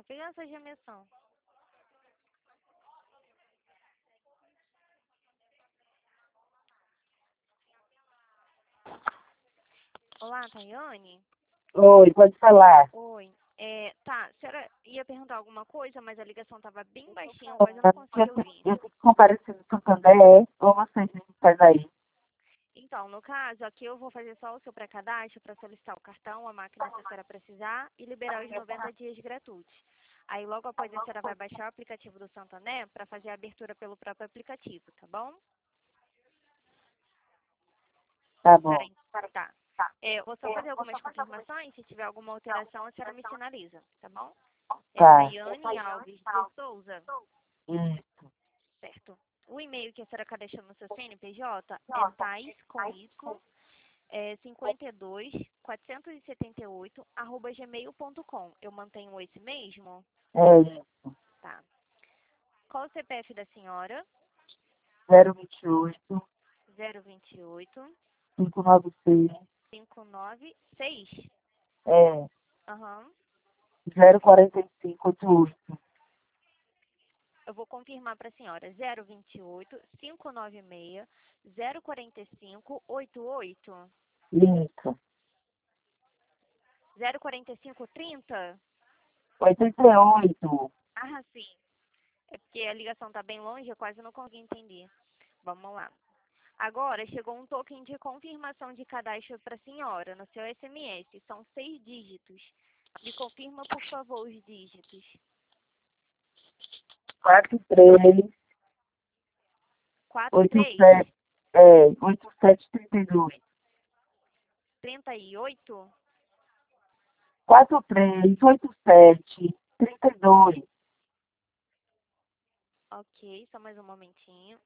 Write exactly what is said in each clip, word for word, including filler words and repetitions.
pegando essa gemessão. Olá, Tayane? Oi, pode falar. Oi. É, tá, a senhora ia perguntar alguma coisa, mas a ligação estava bem baixinha, a voz eu não consegui ouvir. Eu tenho que comparecer no Santander, ou vocês me faz aí? Então, no caso, aqui eu vou fazer só o seu pré-cadastro para solicitar o cartão, a máquina que a senhora precisar e liberar os noventa dias gratuitos. Aí, logo após, a senhora vai baixar o aplicativo do Santander para fazer a abertura pelo próprio aplicativo, tá bom? Tá bom. Peraí, tá. É, eu vou só fazer algumas confirmações, se tiver alguma alteração, a senhora me sinaliza, tá bom? É Tá. Tayane Alves de Souza, Isso. certo? O e-mail que a senhora cadastrou no seu C N P J é tais com y, é, cinquenta e dois, quatrocentos e setenta e oito, arroba gmail ponto com. Eu mantenho esse mesmo? É isso. Tá. Qual o C P F da senhora? zero vinte e oito, zero vinte e oito, cinco nove seis, cinco nove seis. é, Aham. zero quarenta e cinco, oitenta e oito. Eu vou confirmar para a senhora. zero vinte e oito, cinco nove seis, zero quarenta e cinco, oitenta e oito. Isso. zero quarenta e cinco, trinta? oitenta e oito. Ah, sim. É porque a ligação está bem longe, eu quase não consegui entender. Vamos lá. Agora, chegou um token de confirmação de cadastro para a senhora no seu S M S. São seis dígitos. Me confirma, por favor, os dígitos. quatro três, quatro oito três, sete, é, oito sete trinta e dois. trinta e oito. quatro três, oito sete, trinta e dois. Ok, só mais um momentinho.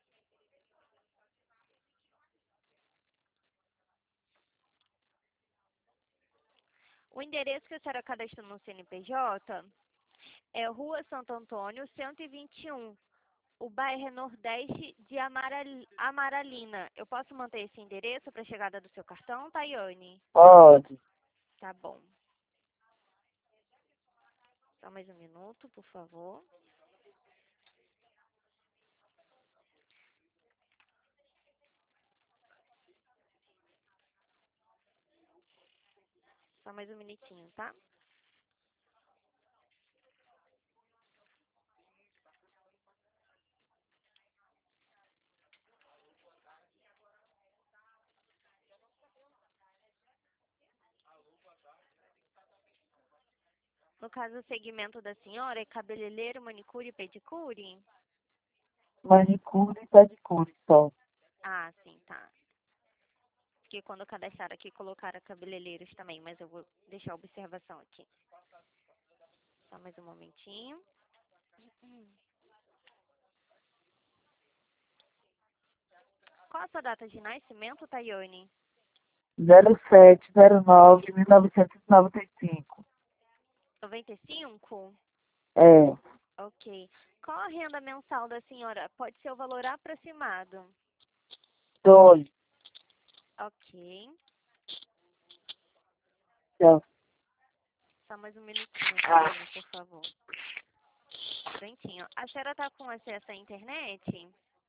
O endereço que a senhora cadastrou no C N P J é Rua Santo Antônio, cento e vinte e um. O bairro é Nordeste de Amaral... Amaralina. Eu posso manter esse endereço para a chegada do seu cartão, Tayane? Pode. Tá bom. Só mais um minuto, por favor. Só mais um minutinho, tá? No caso, o segmento da senhora é cabeleireiro, manicure e pedicure? Manicure e pedicure só. Ah, sim, tá. Porque quando cadastraram aqui, colocaram cabeleireiros também, mas eu vou deixar a observação aqui. Só mais um momentinho. Qual a sua data de nascimento, Tayane? zero sete zero nove, mil novecentos e noventa e cinco. noventa e cinco? É, Ok. Qual a renda mensal da senhora? Pode ser o valor aproximado. dois. Ok. Tchau. Só mais um minutinho, Tayane, por favor. Prontinho. A senhora está com acesso à internet?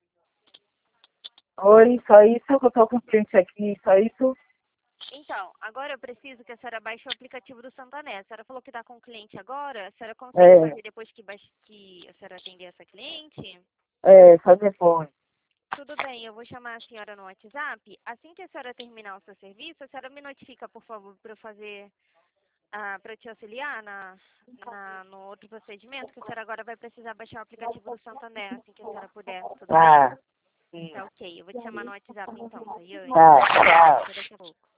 Oi, só isso que eu tô com o cliente aqui, só isso? Então, agora eu preciso que a senhora baixe o aplicativo do Santander. A senhora falou que está com o cliente agora. A senhora consegue É, fazer depois que, baixe, que a senhora atender essa cliente? é, só depois. Tudo bem, eu vou chamar a senhora no WhatsApp. Assim que a senhora terminar o seu serviço, a senhora me notifica, por favor, para eu fazer, ah, para eu te auxiliar na, na, no outro procedimento, que a senhora agora vai precisar baixar o aplicativo do Santander, assim que a senhora puder. Tudo bem? Tá, sim. Tá ok. Eu vou te chamar no WhatsApp então, Tayane. Tá, tchau. Até daqui a pouco.